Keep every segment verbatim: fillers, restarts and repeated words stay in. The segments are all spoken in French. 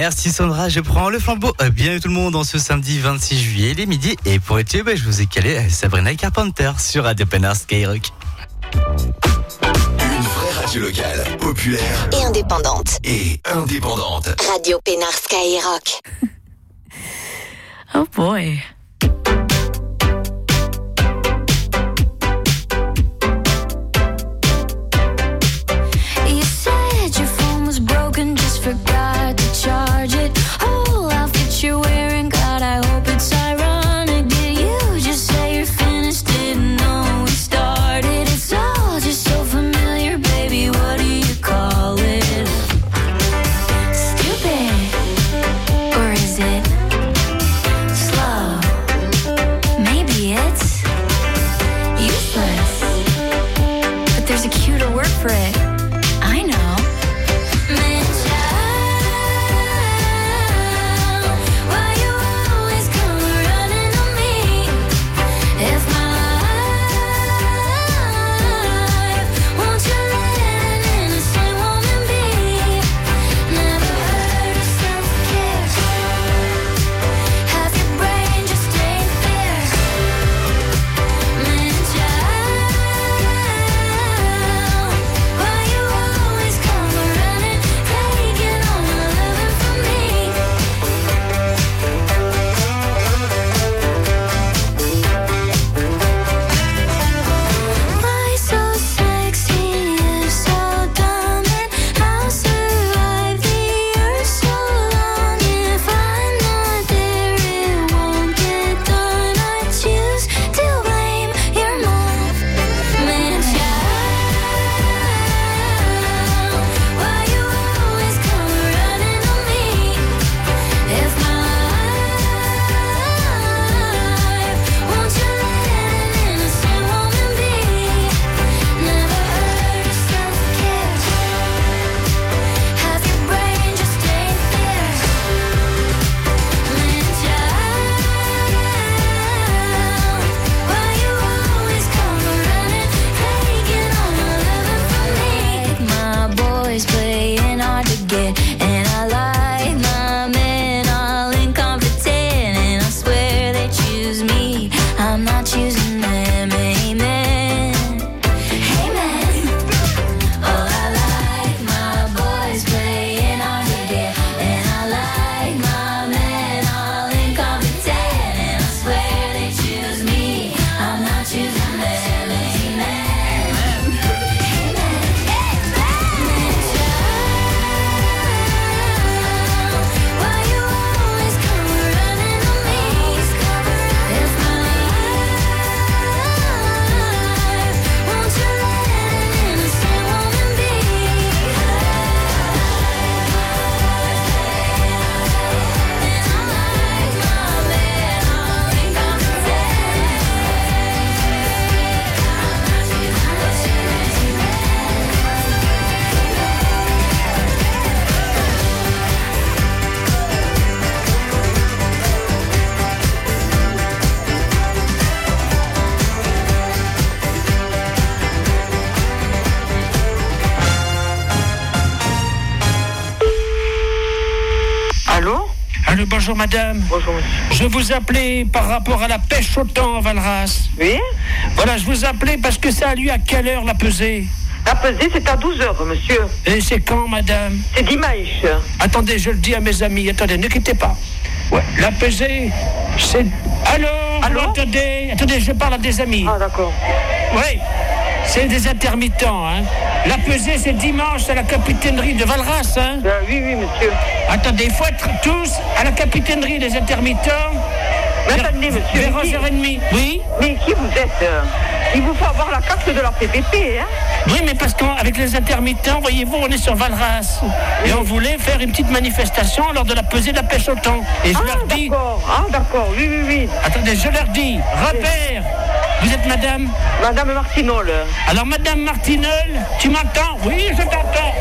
Merci Sandra, je prends le flambeau. Bienvenue tout le monde en ce samedi vingt-six juillet, il est midi. Et pour être tué, bah, je vous ai calé Sabrina Carpenter sur Radio Pénard Skyrock. Une vraie radio locale, populaire et indépendante. Et indépendante. Radio Pénard Skyrock. Oh boy. You said your phone was broken, just forgot to charge it. Oh, outfit you're wearing, God, I hope it's ironic. Did you just say you're finished? Didn't know we started. It's all just so familiar, baby. What do you call it? Stupid, or is it slow? Maybe it's useless, but there's a cuter word for it. I know. Man, child, why you always come running on me? If my life, won't you let an innocent woman be? Never heard of self-care. Have your brain just ain't fair. Man, child, why you always come running, taking all my loving from me? Why so sexy, you so dumb, and I'll survive the earth so long. If I'm not there, it won't get done. I choose to blame your mom. Man, child, why you always come running on me? If my life, won't you let an innocent woman be? Never heard of self-care. Have your brain just ain't fair. Man, child, why you always come running, taking all my loving from me? My boys playing hard to get, and I like my men all incompetent, and I swear they choose me, I'm not choosing them. Amen. Amen. Oh, I like my boys playing hard to get, and I like my men all incompetent, and I swear they choose me, I'm not choosing them. Amen. Why you always come running on me? If my life, won't you let an innocent woman be? And I like my men all Allô? Allô, bonjour madame. Bonjour monsieur. Je vous appelais par rapport à la pêche au thon à Valras. Oui? Voilà, je vous appelais parce que ça a lieu à quelle heure la pesée? La pesée, c'est à douze heures, monsieur. Et c'est quand, madame? C'est dimanche. Attendez, je le dis à mes amis. Attendez, ne quittez pas. Ouais, la pesée, c'est... Allô? Allô? Attendez, attendez, je parle à des amis. Ah, d'accord. Oui, c'est des intermittents, hein. La pesée, c'est dimanche à la capitainerie de Valras, hein. Euh, oui, oui, monsieur. Attendez, il faut être tous à la capitainerie des intermittents. Mais attendez, monsieur. Vers mais qui- onze heures trente. Oui? Mais qui vous êtes euh Il vous faut avoir la carte de la P P P, hein? Oui, mais parce qu'avec les intermittents, voyez-vous, on est sur Valras. Et on voulait faire une petite manifestation lors de la pesée de la pêche au thon. Et je Ah, leur dis... d'accord. Ah, d'accord. Oui, oui, oui. Attendez, je leur dis, repère, vous êtes madame? Madame Martinol. Alors, madame Martinol, tu m'entends? Oui, je t'entends.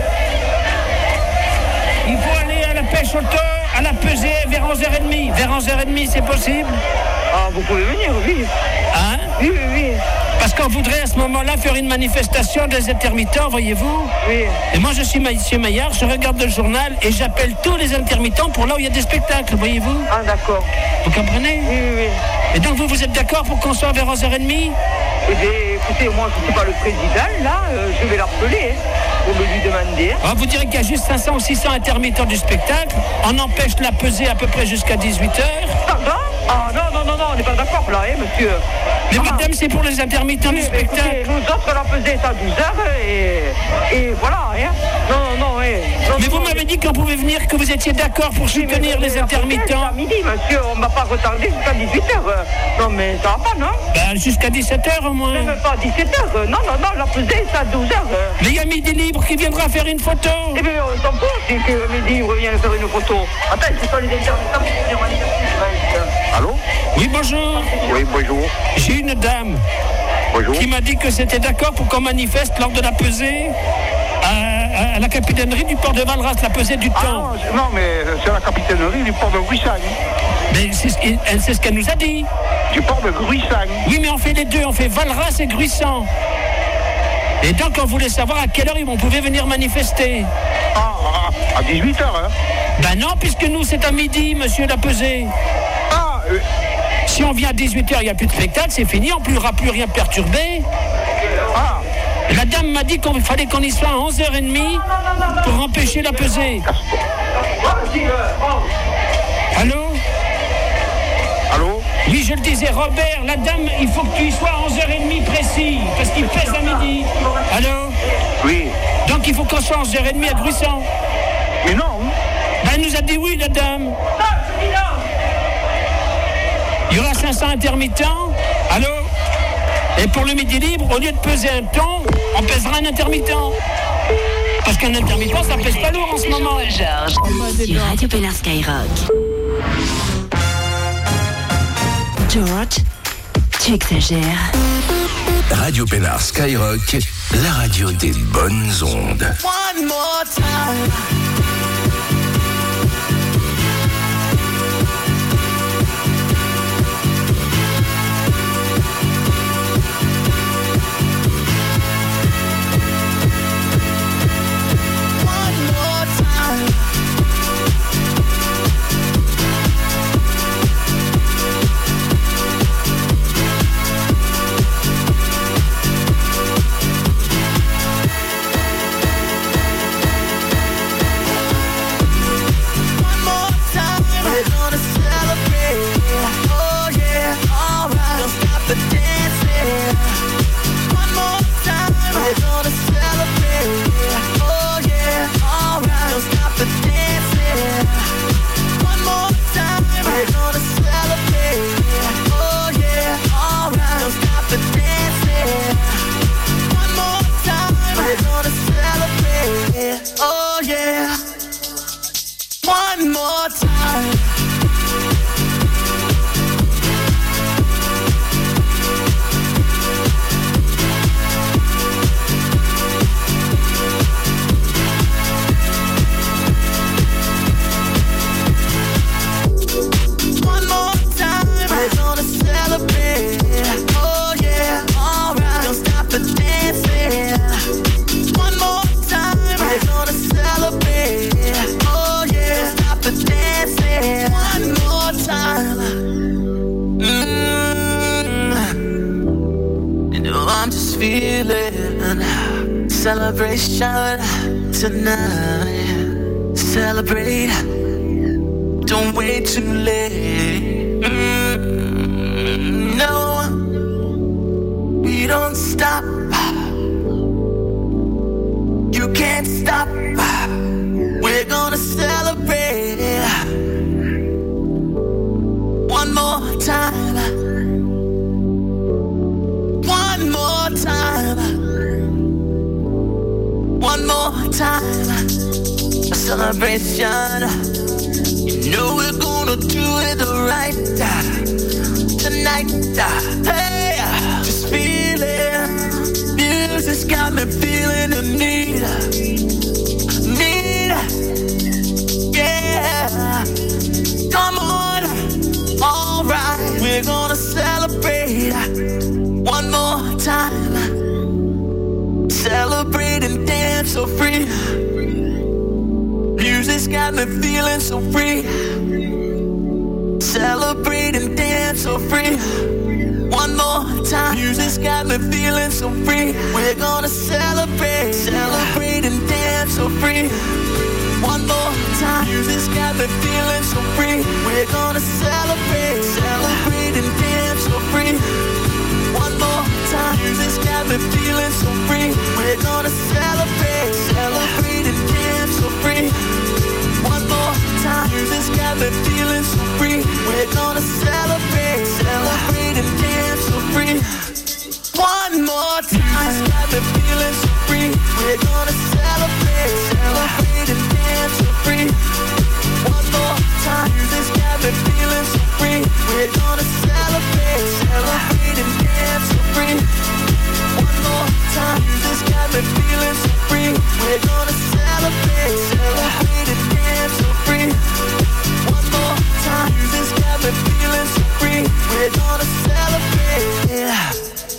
Il faut aller à la pêche au thon, à la pesée, vers onze heures trente. Vers onze heures trente, c'est possible? Ah, vous pouvez venir, oui. Hein? Oui, oui, oui. Parce qu'on voudrait à ce moment-là faire une manifestation des intermittents, voyez-vous. Oui. Et moi, je suis monsieur Maillard, je regarde le journal et j'appelle tous les intermittents pour là où il y a des spectacles, voyez-vous. Ah, d'accord. Vous comprenez? Oui, oui, oui. Et donc, vous, vous êtes d'accord pour qu'on soit vers onze heures trente? Eh bien, écoutez, moi, je ne suis pas le président, là. euh, je vais l'appeler, hein, pour me lui demander. Hein. Ah, vous direz qu'il y a juste cinq cents ou six cents intermittents du spectacle. On empêche la pesée à peu près jusqu'à dix-huit heures. Pardon? Ah, non, non, non, non, on n'est pas d'accord, là, hein, monsieur. Mais Ah. madame, c'est pour les intermittents Oui, du mais spectacle. écoutez, nous autres, la pesée est à douze heures, et, et voilà, hein. Non, non, non, hein. Non, Mais vous non, m'avez dit qu'on pouvait venir, que vous étiez d'accord pour Oui, mais soutenir la les pesée, intermittents. c'est à midi, monsieur, on ne m'a pas retardé jusqu'à dix-huit heures. Non, mais ça va pas, non? Ben, jusqu'à dix-sept heures au moins. Même pas à dix-sept heures. Non, non, non, la pesée est à douze heures. Mais il y a Midi Libre qui viendra faire une photo. Eh bien, on s'en fout, c'est que midi, on revient faire une photo. Attends, c'est pas les intermittents qui viennent manifester. Allô? Oui, bonjour. Oui, bonjour. J'ai une dame Bonjour. qui m'a dit que c'était d'accord pour qu'on manifeste lors de la pesée à, à la capitainerie du port de Valras, la pesée du Ah temps. non, c'est- non, mais c'est la capitainerie du port de Gruissagne. Mais c'est ce qu'elle c'est ce qu'elle nous a dit. Du port de Gruissagne. Oui, mais on fait les deux, on fait Valras et Gruissant. Et donc on voulait savoir à quelle heure on pouvait venir manifester. Ah, à, à dix-huit heures, hein. Ben non, puisque nous c'est à midi, monsieur la pesée. Ah, euh, Si on vient à dix-huit heures, il n'y a plus de spectacle, c'est fini, on ne pourra plus rien perturber. ah, Et la dame m'a dit qu'il fallait qu'on y soit à onze heures trente pour empêcher la pesée. Allô? allô? Oui, je le disais, Robert, la dame, il faut que tu y sois à onze heures trente précis, parce qu'il pèse à midi. Allô? Oui. Donc il faut qu'on soit à onze heures trente à Gruissant. Mais non. Ben, elle nous a dit oui, la dame. Il y aura cinq cents intermittents. Allô? Et pour le Midi Libre, au lieu de peser un ton, on pèsera un intermittent. Parce qu'un intermittent, ça pèse pas lourd en ce moment. Sur Radio Pénard Skyrock. George, tu exagères. Radio Pénard Skyrock, la radio des bonnes ondes. One more time. Oh yeah, one more time. One more time, we're gonna celebrate. Oh yeah, alright, don't stop the dancing. One more time, we're gonna celebrate. Oh yeah, stop the dancing. One more time. Mm. You know I'm just feeling celebration tonight. Celebrate. Don't wait too late. Mm, no, we don't stop. You can't stop. We're gonna celebrate one more time. One more time. One more time. A celebration. You know we're gonna do it right tonight. Hey, just feeling. Music's got me feeling the need. Need. Yeah. Come on. All right. We're gonna celebrate one more time. so free. Music's got me feeling so free. Celebrate and dance so free. One more time. Music's got me feeling so free. We're gonna celebrate, celebrate and dance so free. One more time. Music's got me feeling so free. We're gonna celebrate, celebrate and dance so free. One more time. Music's got me feeling so free. We're gonna celebrate, celebrate and dance so free. One more time. Music's got me feeling so free. We're gonna celebrate, celebrate and dance so free. One more time. Music's got me feeling so free. We're gonna celebrate, celebrate and dance so free. One more time. Music's got me feeling so free. We're gonna celebrate, celebrate and dance so free. One more time. Music's got me feeling so free. We're gonna celebrate, celebrate and dance so free. One more time. Music's got me feeling so free. We're gonna celebrate, yeah.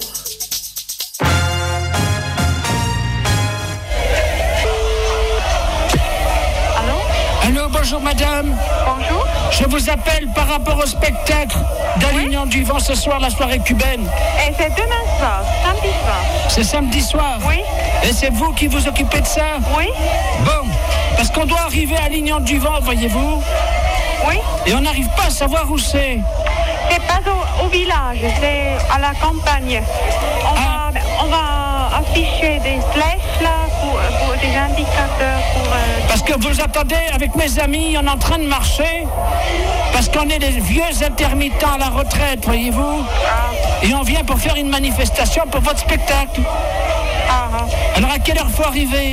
Allô, bonjour madame. Bonjour. Je vous appelle par rapport au spectacle d'Alignan du Vent ce soir, la soirée cubaine. Et c'est demain soir, samedi soir. C'est samedi soir? Oui. Et c'est vous qui vous occupez de ça? Oui. Bon, parce qu'on doit arriver à Alignan du Vent, voyez-vous? Oui. Et on n'arrive pas à savoir où c'est. C'est pas au, au village, c'est à la campagne. On, ah. va, on va afficher des flèches là, pour, pour des indicateurs. Pour, euh, parce que vous attendez, avec mes amis, on est en train de marcher. Parce qu'on est des vieux intermittents à la retraite, voyez-vous. Ah. Et on vient pour faire une manifestation pour votre spectacle. Ah. Alors à quelle heure faut arriver?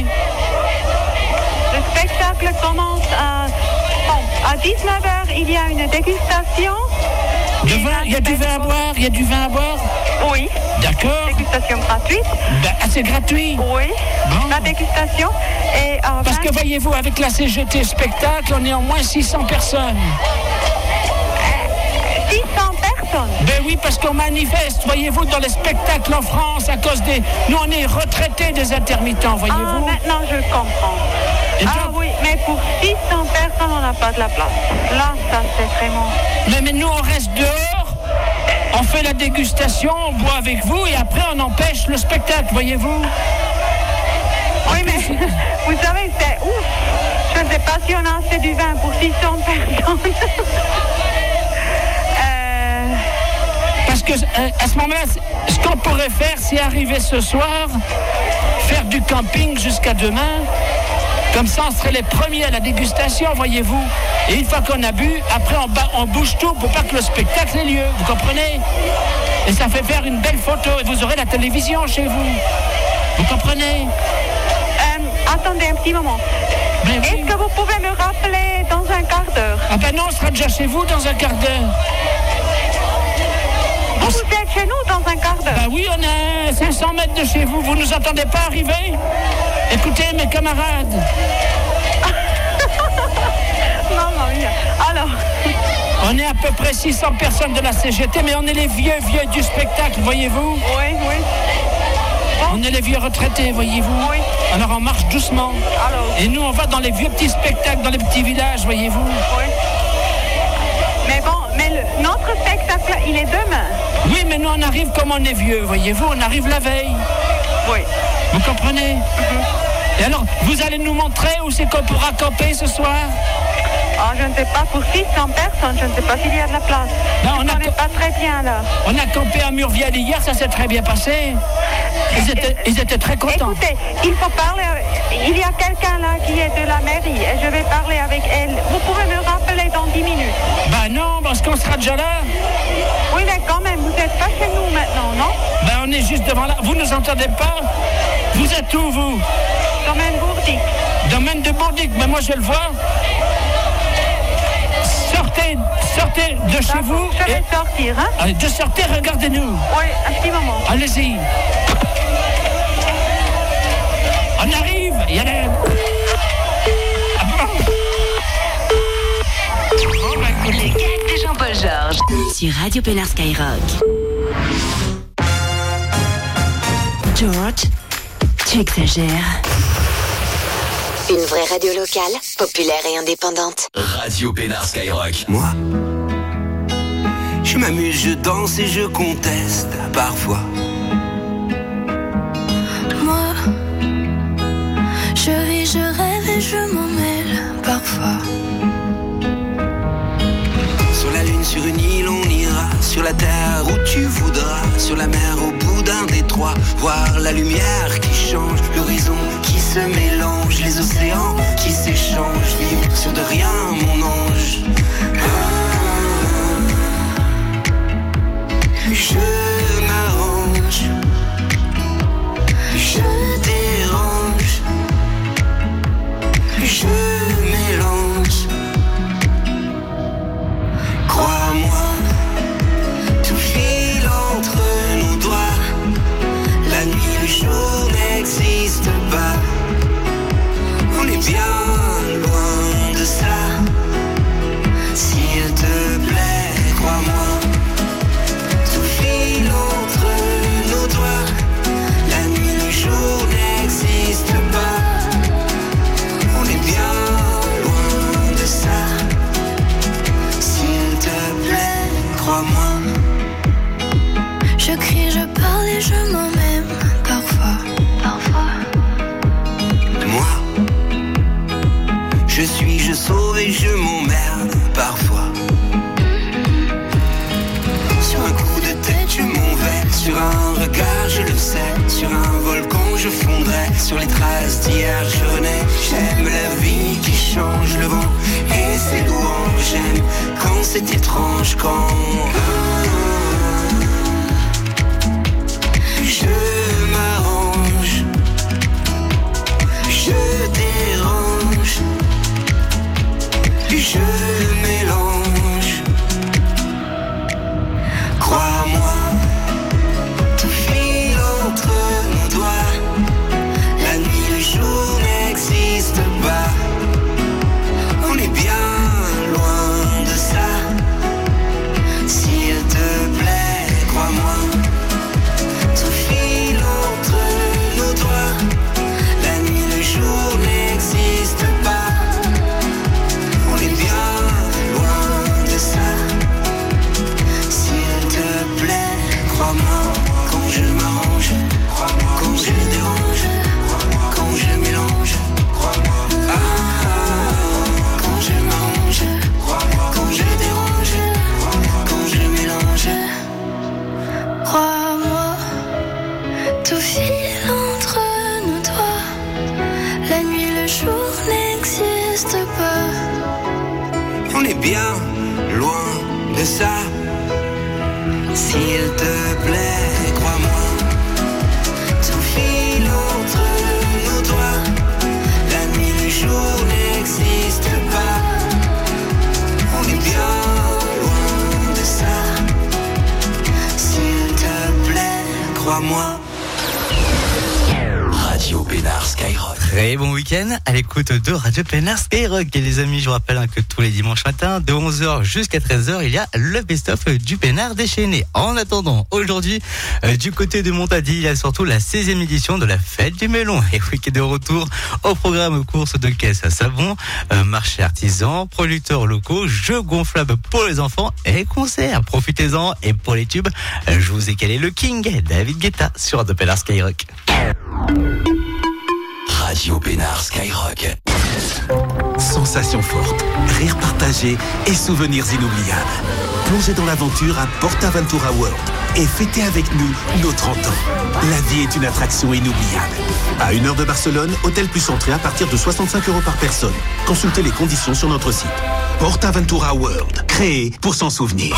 Le spectacle commence à... Bon, à dix-neuf heures, il y a une dégustation. De vin, il y a du vin à boire, il y a du vin à boire? Oui. D'accord. Dégustation gratuite. Ben, ah, c'est gratuit? Oui. Bon. La dégustation. Et, euh, parce vingt... que voyez-vous, avec la C G T spectacle, on est en moins six cents personnes. six cents personnes? Ben oui, parce qu'on manifeste, voyez-vous, dans les spectacles en France, à cause des... Nous, on est retraités des intermittents, voyez-vous. Ah, maintenant je comprends. Et ah donc... oui, mais pour six cents personnes, on n'a pas de la place. Là, ça, c'est vraiment... Mais, mais nous, on reste dehors, on fait la dégustation, on boit avec vous, et après, on empêche le spectacle, voyez-vous. Oui, mais vous savez, c'est ouf. Je ne sais pas si on a assez du vin pour six cents personnes. euh... Parce que, à ce moment-là, ce qu'on pourrait faire, c'est arriver ce soir, faire du camping jusqu'à demain. Comme ça, on serait les premiers à la dégustation, voyez-vous. Et une fois qu'on a bu, après, on, ba- on bouge tout pour pas que le spectacle ait lieu. Vous comprenez? Et ça fait faire une belle photo. Et vous aurez la télévision chez vous. Vous comprenez? euh, Attendez un petit moment. Ben oui. Est-ce que vous pouvez me rappeler dans un quart d'heure? Ah ben non, on sera déjà chez vous dans un quart d'heure. Vous, vous êtes chez nous dans un quart d'heure? Ben oui, on est à cinq cents mètres de chez vous. Vous nous entendez pas arriver? Écoutez, mes camarades. Maman mia. Alors. On est à peu près six cents personnes de la C G T, mais on est les vieux, vieux du spectacle, voyez-vous? Oui, oui. Bon. On est les vieux retraités, voyez-vous? Oui. Alors on marche doucement. Alors. Et nous, on va dans les vieux petits spectacles, dans les petits villages, voyez-vous? Oui. Mais bon, mais le, notre spectacle, il est demain. Oui, mais nous, on arrive comme on est vieux, voyez-vous? On arrive la veille. Oui. Vous comprenez? Mm-hmm. Et alors, vous allez nous montrer où c'est qu'on pourra camper ce soir? Ah, je ne sais pas, pour six cents personnes, je ne sais pas s'il y a de la place. Ben, on on n'est a... pas très bien là. On a campé à Murviel hier, ça s'est très bien passé. Ils étaient, ils étaient très contents. Écoutez, il faut parler. Il y a quelqu'un là qui est de la mairie et je vais parler avec elle. Vous pouvez me rappeler dans dix minutes? Ben non, parce qu'on sera déjà là. Oui, mais quand même, vous n'êtes pas chez nous maintenant, non? Ben on est juste devant là. Vous ne nous entendez pas? Vous êtes où, vous? Domaine Bourdic. Domaine de Bourdic, mais moi je le vois. Sortez, sortez de chez Ça, vous. Je vais et... sortir, hein? Allez, de sortir, regardez-nous. Oui, un petit moment. Allez-y. On arrive. Il y a les... Ah bon? Les gags de Jean-Paul Georges sur Radio Pénard Skyrock. George, tu exagères. Une vraie radio locale, populaire et indépendante. Radio Pénard Skyrock. Moi, je m'amuse, je danse et je conteste parfois. Moi, je vis, je rêve et je m'en mêle parfois. Sur la lune, sur une île, on ira. Sur la terre où tu voudras. Sur la mer, au bout d'un détroit. Voir la lumière qui change, l'horizon qui se mélange, les océans qui s'échangent. Vivre sur de rien, mon ange. Ah, je m'arrange, je dérange, je mélange. Crois-moi, tout file entre nos doigts. La nuit, le jour n'existe pas. On est bien loin de ça. S'il te plaît, crois-moi. Tout file entre nos doigts. La nuit, le jour n'existe pas. On est bien loin de ça. S'il te plaît, crois-moi. Je crie, je parle et je m'en même parfois. Parfois. Moi, je suis, je sauve et je m'emmerde parfois. Sur un coup de tête, je m'en vais. Sur un regard, je le sais. Sur un volcan, je fondrai. Sur les traces d'hier, je renais. J'aime la vie qui change, le vent et ses louanges. J'aime quand c'est étrange, quand je m'arrange, je dérange, je mélange. Crois-moi, tout file entre nos doigts. La nuit, le jour n'existe pas. On est bien loin de ça. S'il te plaît, crois-moi. Tout file entre nos doigts. La nuit, le jour n'existe pas. On est bien loin de ça. S'il te plaît, crois-moi. Quand je m'arrange, quand je dérange, quand je mélange, ah, quand je m'arrange, quand je dérange, quand je mélange. Crois-moi, tout file entre nos doigts. La nuit, le jour n'existe pas. On est bien loin de ça. S'il te plaît, crois-moi. Tout file entre nos doigts. La nuit, le jour n'existe pas. On est bien loin de ça. S'il te plaît, crois-moi. Radio Pénard Skyrock. Très bon week-end à l'écoute de Radio Pénard Skyrock. Et les amis, je vous rappelle hein, que tous les dimanches matins, de onze heures jusqu'à treize heures, il y a le best-of du Pénard déchaîné. En attendant, aujourd'hui, euh, du côté de Montadi, il y a surtout la seizième édition de la fête du melon. Et week-end de retour au programme course de caisse à savon, euh, marché artisan, producteurs locaux, jeux gonflables pour les enfants et concerts. Profitez-en. Et pour les tubes, euh, je vous ai calé le King, David Guetta, sur Radio Pénard Skyrock. Radio Pénard Skyrock. Sensations fortes, rires partagés et souvenirs inoubliables. Plongez dans l'aventure à PortAventura World et fêtez avec nous nos trente ans. La vie est une attraction inoubliable. À une heure de Barcelone, hôtel plus entrée à partir de soixante-cinq euros par personne. Consultez les conditions sur notre site. PortAventura World, créé pour s'en souvenir.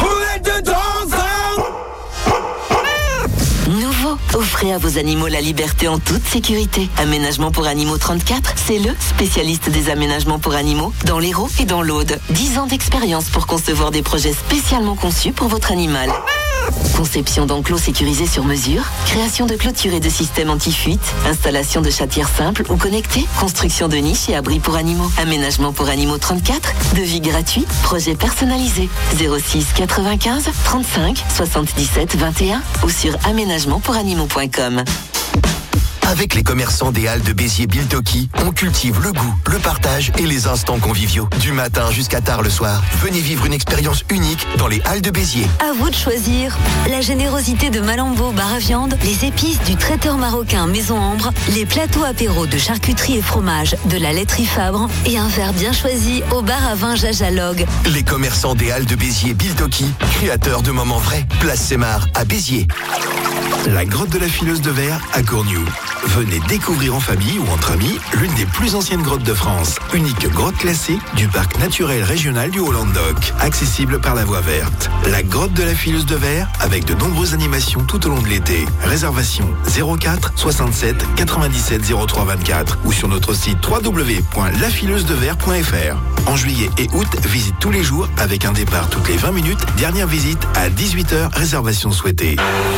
Nouveau, offrez à vos animaux la liberté en toute sécurité. Aménagement pour animaux trente-quatre, c'est le spécialiste des aménagements pour animaux dans l'Hérault et dans l'Aude. dix ans d'expérience pour concevoir des projets spécialement conçus pour votre animal. Conception d'enclos sécurisés sur mesure, création de clôtures et de systèmes anti-fuite, installation de chatières simples ou connectées, construction de niches et abris pour animaux. Aménagement pour animaux trente-quatre, devis gratuit, projet personnalisé. zéro six quatre-vingt-quinze trente-cinq soixante-dix-sept vingt et un ou sur aménagement pour animaux point com. Avec les commerçants des Halles de Béziers Biltoki, on cultive le goût, le partage et les instants conviviaux. Du matin jusqu'à tard le soir, venez vivre une expérience unique dans les Halles de Béziers. À vous de choisir. La générosité de Malambo bar à viande, les épices du traiteur marocain Maison Ambre, les plateaux apéros de charcuterie et fromage de la laiterie Fabre et un verre bien choisi au bar à vin Jajalogue. Les commerçants des Halles de Béziers Biltoki, créateurs de moments vrais. Place Sémar à Béziers. La grotte de la Fileuse de Verre à Courniou. Venez découvrir en famille ou entre amis l'une des plus anciennes grottes de France. Unique grotte classée du parc naturel régional du Haut-Languedoc. Accessible par la voie verte. La grotte de la Fileuse de Verre avec de nombreuses animations tout au long de l'été. Réservation zéro quatre soixante-sept quatre-vingt-dix-sept zéro trois vingt-quatre ou sur notre site w w w point la fileuse de verre point f r. En juillet et août, visite tous les jours avec un départ toutes les vingt minutes. Dernière visite à dix-huit heures. Réservation souhaitée.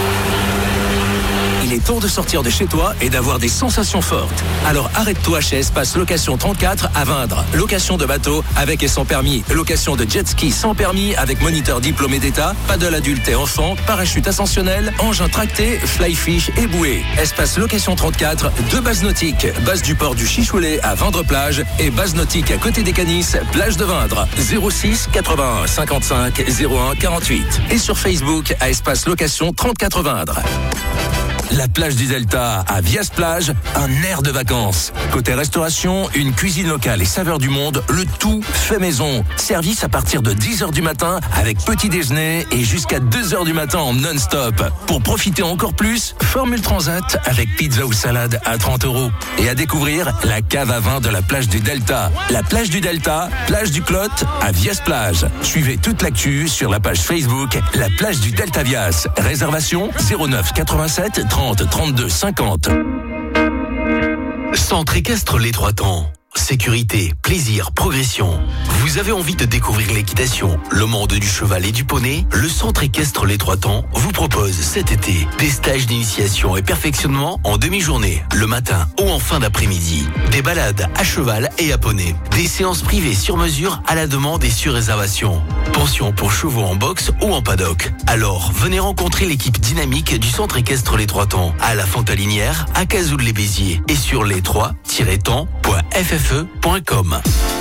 Il est temps de sortir de chez toi et d'avoir des sensations fortes. Alors arrête-toi chez Espace Location trente-quatre à Vindre. Location de bateau avec et sans permis. Location de jet ski sans permis avec moniteur diplômé d'État. Paddle adulte et enfant. Parachute ascensionnel. Engin tracté. Fly fish et bouée. Espace Location trente-quatre. Deux bases nautiques. Base du port du Chichoulet à Vindre-Plage. Et base nautique à côté des Canis. Plage de Vindre. zéro six quatre-vingt-un cinquante-cinq zéro un quarante-huit. Et sur Facebook à Espace Location trente-quatre Vindre. La plage du Delta à Vias Plage, un air de vacances. Côté restauration, une cuisine locale et saveurs du monde, le tout fait maison. Service à partir de dix heures du matin avec petit déjeuner et jusqu'à deux heures du matin en non-stop. Pour profiter encore plus, Formule Transat avec pizza ou salade à trente euros. Et à découvrir la cave à vin de la plage du Delta. La plage du Delta, plage du Clot à Vias Plage. Suivez toute l'actu sur la page Facebook La plage du Delta Vias. Réservation zéro neuf quatre-vingt-sept trente trente-deux cinquante. Centre équestre Les Trois Temps. Sécurité, plaisir, progression. Vous avez envie de découvrir l'équitation, le monde du cheval et du poney? Le Centre équestre Les Trois Temps vous propose cet été des stages d'initiation et perfectionnement en demi-journée, le matin ou en fin d'après-midi. Des balades à cheval et à poney. Des séances privées sur mesure à la demande et sur réservation. Pension pour chevaux en boxe ou en paddock. Alors, venez rencontrer l'équipe dynamique du Centre équestre Les Trois Temps à la Fontalinière, à Cazoules-les-Béziers et sur les trois tiret temps point f f e point com.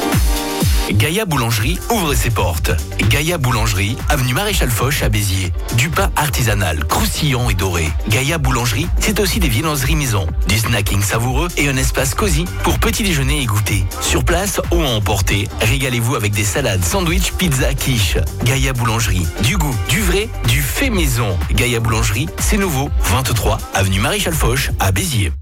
Gaïa Boulangerie ouvre ses portes. Gaïa Boulangerie, avenue Maréchal Foch à Béziers. Du pain artisanal, croustillant et doré. Gaïa Boulangerie, c'est aussi des viennoiseries maison, du snacking savoureux et un espace cosy pour petit déjeuner et goûter. Sur place ou à emporter, régalez-vous avec des salades, sandwichs, pizza, quiche. Gaïa Boulangerie, du goût, du vrai, du fait maison. Gaïa Boulangerie, c'est nouveau, vingt-trois avenue Maréchal Foch à Béziers.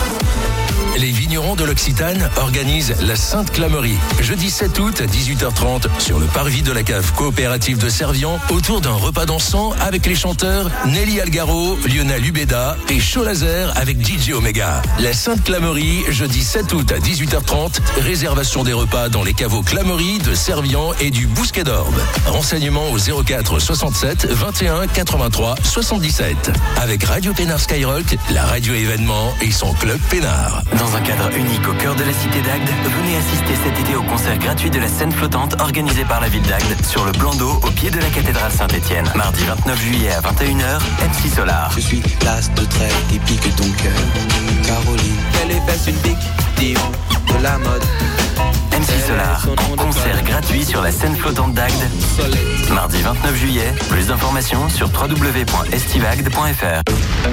Les vignerons de l'Occitane organisent la Sainte Clamerie. Jeudi sept août à dix-huit heures trente sur le parvis de la cave coopérative de Servian autour d'un repas dansant avec les chanteurs Nelly Algaro, Lionel Ubeda et Show Laser avec D J Omega. La Sainte Clamerie, jeudi sept août à dix-huit heures trente. Réservation des repas dans les caveaux Clamerie de Servian et du Bousquet d'Orbe. Renseignements au zéro quatre soixante-sept vingt et un quatre-vingt-trois soixante-dix-sept. Avec Radio Pénard Skyrock, la radio événement et son club Pénard. Dans un cadre unique au cœur de la cité d'Agde, venez assister cet été au concert gratuit de la scène flottante organisé par la ville d'Agde sur le plan d'eau au pied de la cathédrale Saint-Étienne. Mardi vingt-neuf juillet à vingt et une heures, M C Solar. Je suis l'as de trait qui pique ton cœur. Caroline, elle est belle, une pique, diva de la mode. M C Solar, en concert gratuit sur la scène flottante d'Agde. Mardi vingt-neuf juillet, plus d'informations sur w w w point estivagde point f r.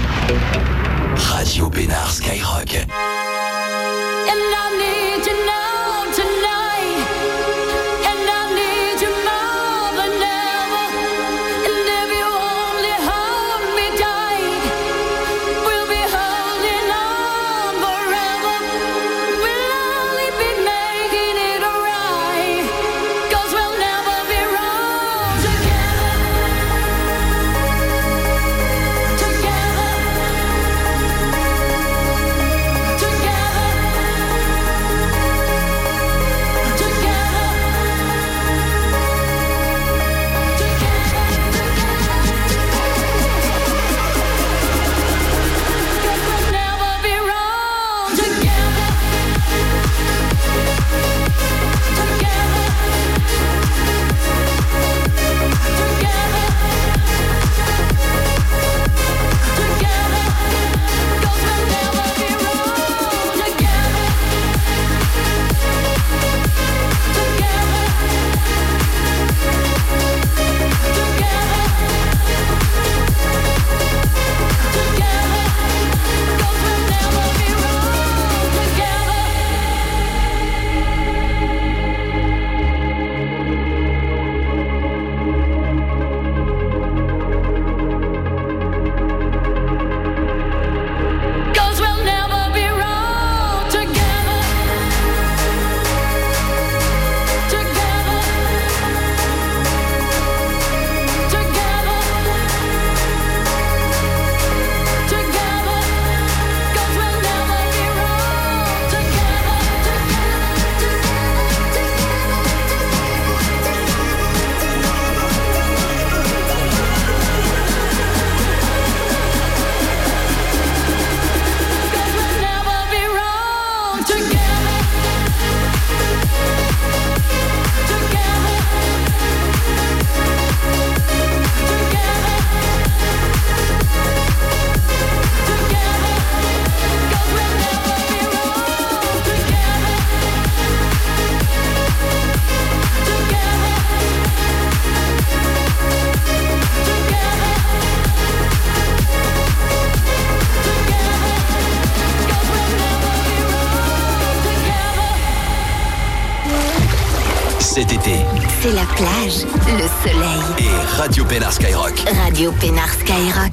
Radio Pénard Skyrock. cet été. C'est la plage, le soleil. Et Radio Pénard Skyrock. Radio Pénard Skyrock.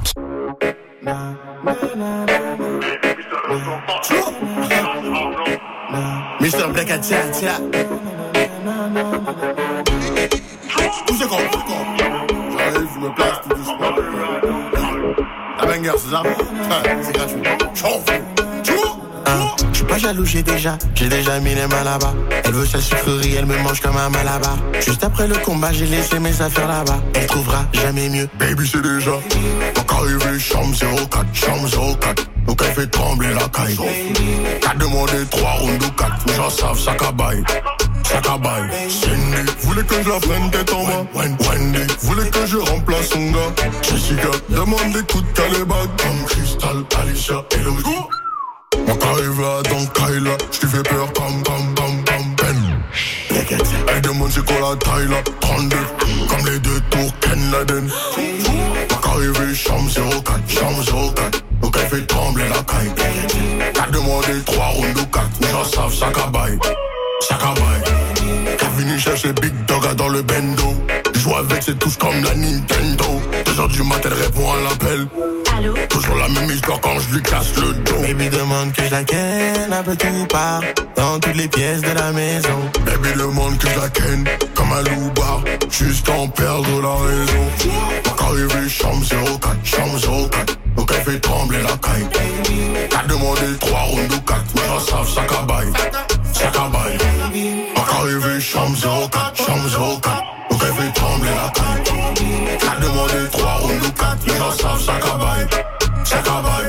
mister Black à tia tia. Tout ce qu'on peut. J'arrive, je me place tout doucement. La banger, c'est ça? C'est gratuit. Chauffe. Je suis pas jaloux, j'ai déjà, j'ai déjà mis les mains là-bas. Elle veut sa sucrerie, elle me mange comme un malabar. Juste après le combat, j'ai laissé mes affaires là-bas. Elle trouvera jamais mieux. Baby, c'est déjà. Donc arrivé, chambre zéro quatre, chambre zéro quatre. Donc elle fait trembler la caille. T'as demandé trois rounds ou quatre. J'en savent, ça cabaye. Ça cabaye. Cindy, voulez que je la prenne tête en bas. Wendy, voulez que je remplace son gars. Jessica, demande des coups de calébag. Comme Crystal, Alicia, Elodie. On t'arrive là dans Kyla, j'te fais peur comme comme comme comme Ben. Elle demande c'est quoi la taille là, trente-deux, comme les deux tours Ken Laden. On t'arrive chambre zéro quatre, chambre zéro quatre, donc elle fait trembler la caille. T'as demandé trois rounds ou quatre, j'en savent ça cabaye, ça cabaye. T'as venu chercher Big Dog dans le bendo. Joue avec ses touches comme la Nintendo. Deux heures du matin elle répond à l'appel. Allô? Toujours la même histoire quand je lui casse le dos. Baby demande que je la ken un peu tout part dans toutes les pièces de la maison. Baby demande que je la ken comme un loup-bar, juste en perdre la raison. Donc arrivé chambre zéro quatre, chambre zéro quatre, donc elle fait trembler la caille. T'as demandé trois rounds ou quatre, mais j'en savent ça cabaye, ça cabaye. Donc arrivé chambre zéro quatre, chambre zéro quatre, donc elle fait trembler la caille. T'as demandé trois rounds ou quatre, mais j'en savent ça cabaye, ça cabaye.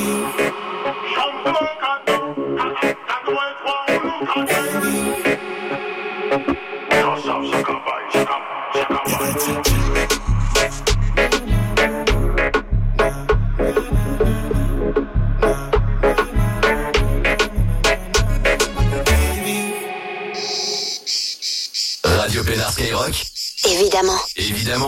Radio Pénard Skyrock. Évidemment. Évidemment.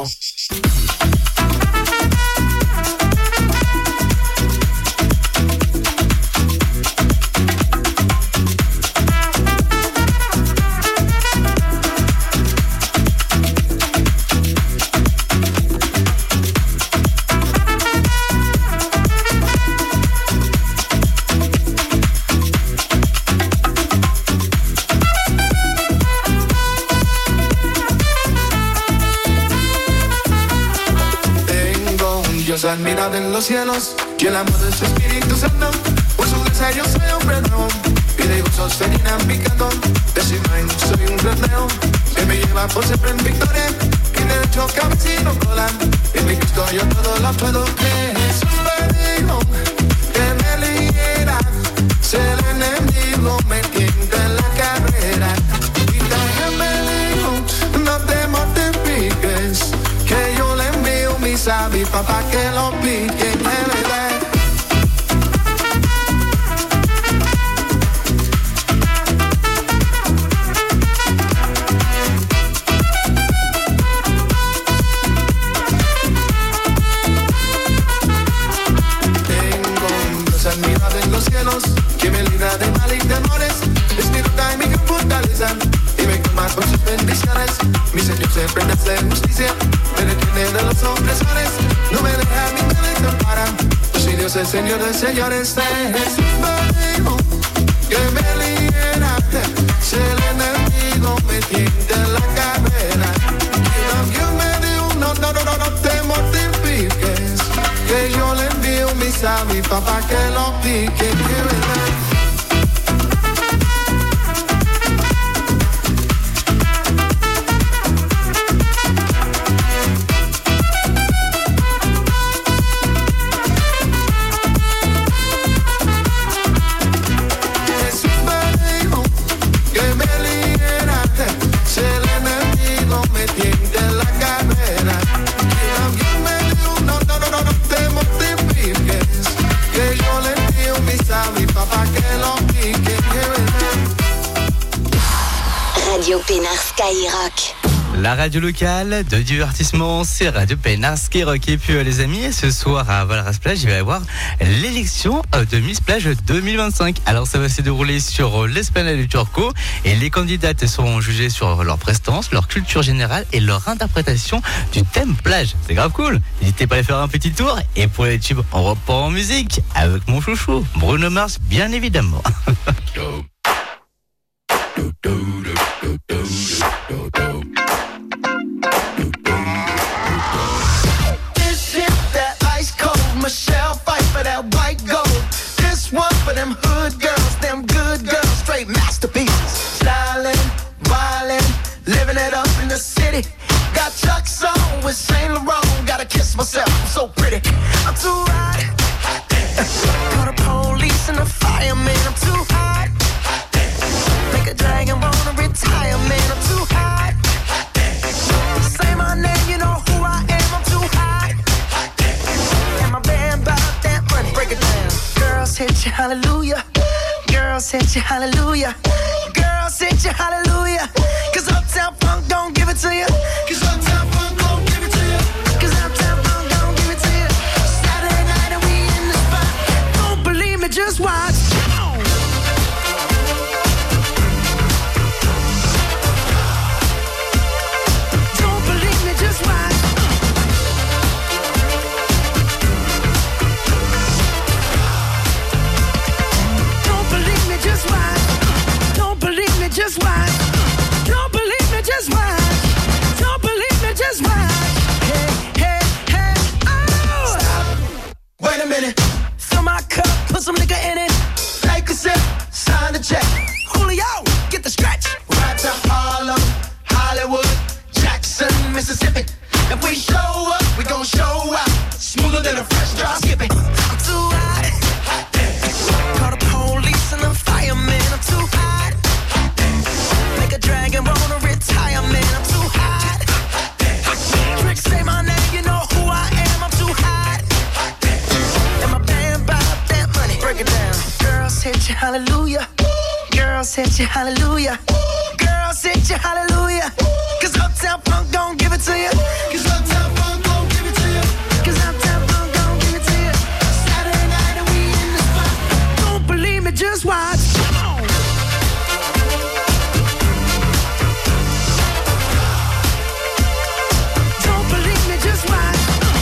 Admirado en los cielos y el amor de su Espíritu Santo. Por su gracia yo soy hombre nuevo y de gozo ser inambicado. De su imagen soy un gran león que me lleva por siempre en victoria. Y de hecho cabecino cola. En mi Cristo yo todo lo puedo. Que Jesús me dijo que me eligiera. Si el enemigo me tienta en la carrera. Y también me dijo no te mortifiques, que yo le envío mi sabi papá que lo pique, de verdad. Tengo un Dios admirado en los cielos, que me libra de mal y temores. Espíritu y mi fortaleza, y me colma con sus bendiciones. Mi Señor siempre me hace justicia, me detiene de los opresores, no me deja ni me desampara. Yo soy Dios, el Señor de señores. Jesús me dijo que me eligiera, si el enemigo me tiende en la carrera. Y también me dijo, no, no, no, no, no te mortifiques, que yo le envío mi sabi papá que lo pique, que verdad. Radio Pénard Skyrock. La radio locale de divertissement, c'est Radio Pénard Skyrock. Et puis euh, les amis, ce soir à Valras Plage, il va y avoir l'élection euh, de Miss Plage deux mille vingt-cinq. Alors ça va se dérouler sur euh, l'Esplanade du Turco et les candidates seront jugées sur leur prestance, leur culture générale et leur interprétation du thème plage. C'est grave cool. N'hésitez pas à aller faire un petit tour. Et pour les tubes, on reprend en musique avec mon chouchou, Bruno Mars, bien évidemment. This shit, that ice cold Michelle fight for that white gold. This one for them hood girls, them good girls, straight masterpieces. Stylin', wildin', living it up in the city. Got Chuck's on with Saint Laurent. Gotta kiss myself, I'm so pretty. I'm too hot. Call the police and the fireman. I'm too hot. Make a dragon wanna retire, man. I'm too hot. Say my name, you know who I am. I'm too hot. And my band bought that money. Break it down. Girls hit you, hallelujah. Girls hit you, hallelujah. Girls hit you, hallelujah. Cause Uptown Funk don't give it to you. Cause Uptown Funk don't give it to you. Cause Uptown Funk don't give it to you. Saturday night and we in the spot. Don't believe me, just watch. Don't believe me, just watch. Don't believe me, just watch. Don't believe me, just watch. Don't believe me, just watch. Don't believe me, just watch. Hey, hey, hey, oh! Stop. Wait a minute. Fill my cup, put some nigga in it. Take a sip, sign the check. Julio, get the stretch. Right to Harlem, Hollywood, Jackson, Mississippi. If we show up, we gon' show out. Smoother than a fresh drop skipping. I'm too hot. Call the police and the fireman. I'm too hot. Make a dragon wanna retire, man. I'm too hot. Tricks say my name, you know who I am. I'm too hot. And my band bought that money. Break it down. Girls hit you, hallelujah. Girls hit you, hallelujah. Girls hit you, hallelujah. Cause Uptown Funk don't give it to you. Cause Uptown Funk don't give it to you. Cause Uptown Funk don't give it to you. Saturday night and we in the spot. Don't believe me, just watch. Don't believe me, just watch.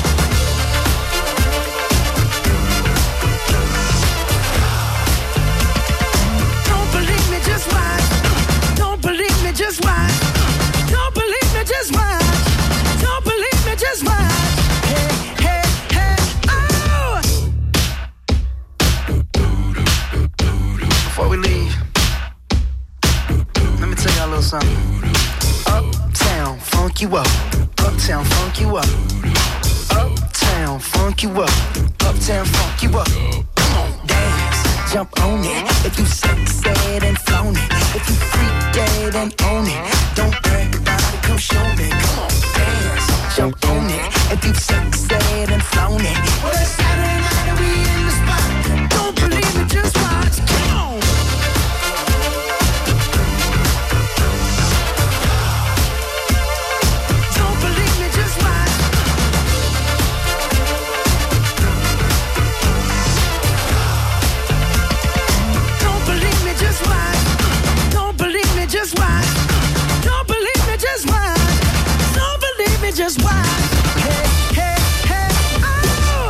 Don't believe me, just watch. Don't believe me, just watch. Don't believe me, just watch. Don't believe me, just watch. Hey, hey, hey, oh! Before we leave, let me tell y'all a little something. Uptown, funk you up. Uptown, funk you up. Uptown, funk you up. Uptown, funk you up. Come on, dance, jump on it. If you sexed and flown it. If you freak dead and own it. Don't brag about it, come show me. Come on, dance, jump on it. If you sexed and flown it. Well, it's Saturday night and we in the spot. Don't believe me, just watch. Come on. Don't believe me, just watch. Don't believe me, just watch. Don't believe me, just watch. Don't believe me, just watch. Don't believe me, just watch. Hey, hey, hey, oh!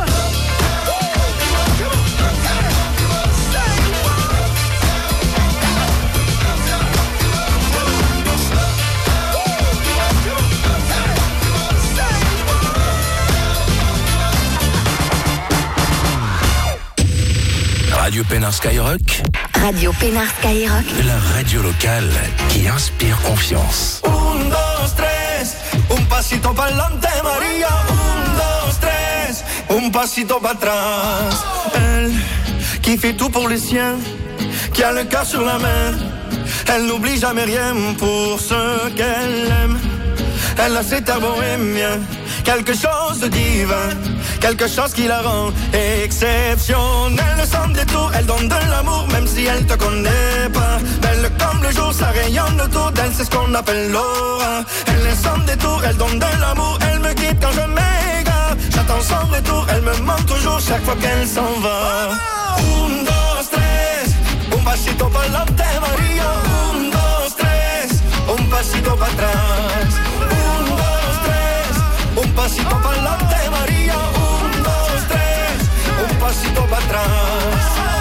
Radio Pénard Skyrock, Radio Pénard Skyrock. la radio locale qui inspire confiance. Un, dos, tres, un pasito pa'lante, María. Un, dos, tres, un pasito para atrás. Elle qui fait tout pour les siens, qui a le cœur sur la main. Elle n'oublie jamais rien pour ce qu'elle aime. Elle a cet air bohémien, quelque chose de divin, quelque chose qui la rend exceptionnelle. Sans détour, elle donne de l'amour, même si elle te connaît pas. Belle comme le jour, ça rayonne autour d'elle, c'est ce qu'on appelle l'aura. Elle est sans détour, elle donne de l'amour, elle me quitte quand je m'égare. J'attends son retour, elle me manque toujours chaque fois qu'elle s'en va. Un, dos, tres, un pasito pa'lante, María. Un, dos, tres, un pasito para atrás. Un, dos, tres, un pasito pa'lante, María. Un, dos, tres, un pasito para atrás.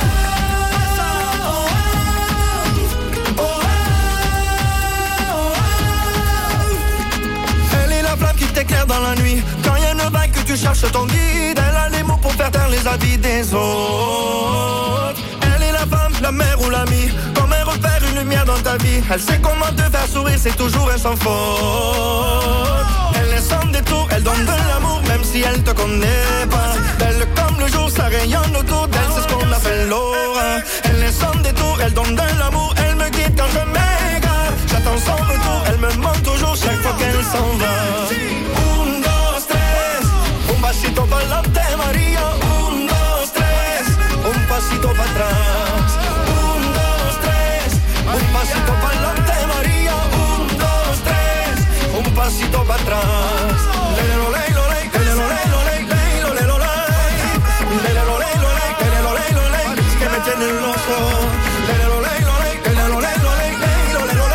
Elle est la flamme qui t'éclaire dans la nuit. Quand y'a une vague que tu cherches ton guide, elle a les mots pour faire taire les avis des autres. Elle est la femme, la mère ou l'amie, comme elle repère une lumière dans ta vie. Elle sait comment te faire sourire, c'est toujours un sans faute. Elle est sans détour, elle donne de l'amour, même si elle te connaît pas. Belle comme le jour, ça rayonne autour d'elle, c'est ce qu'on appelle l'aura. Elle est sans détour, elle donne de l'amour, elle me guide quand je m'égare. J'attends son retour, elle me manque toujours chaque fois qu'elle s'en va. Un, dos, tres, un pasito pa'lante, María. Un, dos, tres, un pasito para atrás. Un, dos, tres, un pasito pa'lante, María. Un, dos, tres, un pasito para atrás. Lelo, lelo, lelo, lelo, lelo, lelo, lelo, lelo, lelo, lelo, es que me tiene loco. Lelo, lelo, lelo, lelo, lelo, lelo,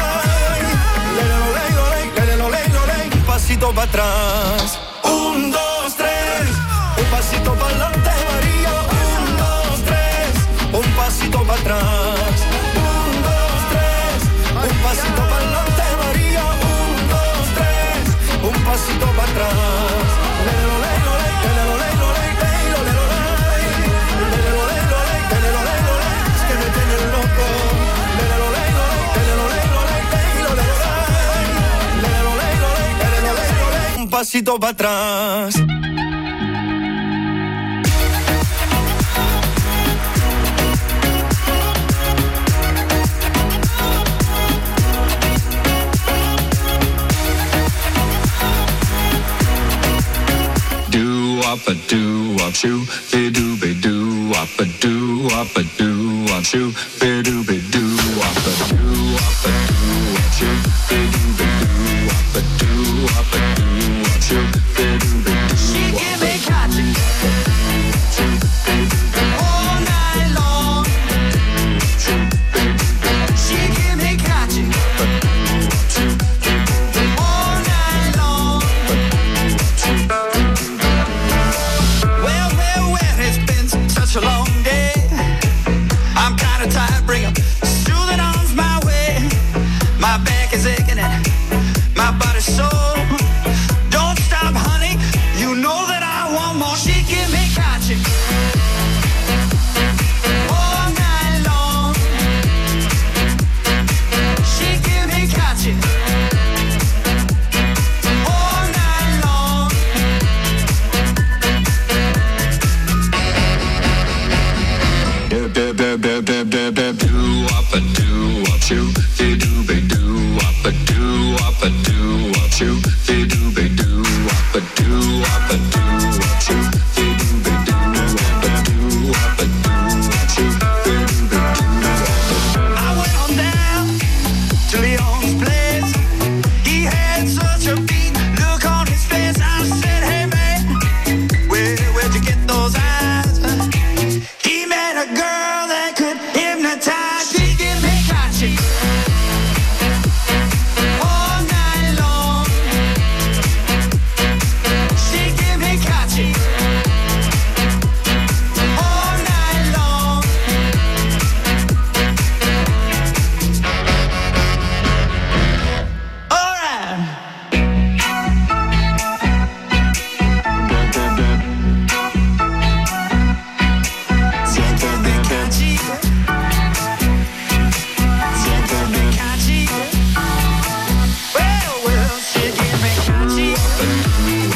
lelo, lelo, lelo, un pasito para atrás. Un, dos, tres, un pasito para adelante, María. Un, dos, tres, un pasito para atrás. Un, dos, tres, un pasito para adelante, María. Un, dos, tres, un pasito para atrás. Lelo, lelo, lelo, lelo, lelo, lelo, lelo, lelo, lelo, es que me tiene loco. Lelo, lelo, lelo, lelo, lelo, lelo, lelo, lelo, un pasito para atrás. Wop a doo wop shoo, be doo be doo wop a doo wop a doo wop shoo, be doo be doo wop a doo wop a doo wop shoo, be doo be doo wop a doo wop a doo wop shoo, be doo be doo. She give me catching all night long. She give me catching all night long. Well, well, well, it's been such a long day. I'm kinda tired, bring 'em soothing arms my way. My back is aching and my body's sore. Don't stop, honey, you know that I want more. She give me catching all night long. She give me catching all night long. Dub dub dub dub dub dub dub doo wop a doo wop shoo, be doo be doo wop a doo wop a doo wop shoo, be doo be doo wop a doo wop a doo wop shoo, be doo be doo wop a doo wop a doo wop shoo, be doo be doo. I went on down to Leon's place. He had such a beat look on his face. I said, hey man, where where'd you get those eyes? He met a girl that could hypnotize. She give me catching all night long. She give me catching all night long. All right. Well, well, she give me catchy.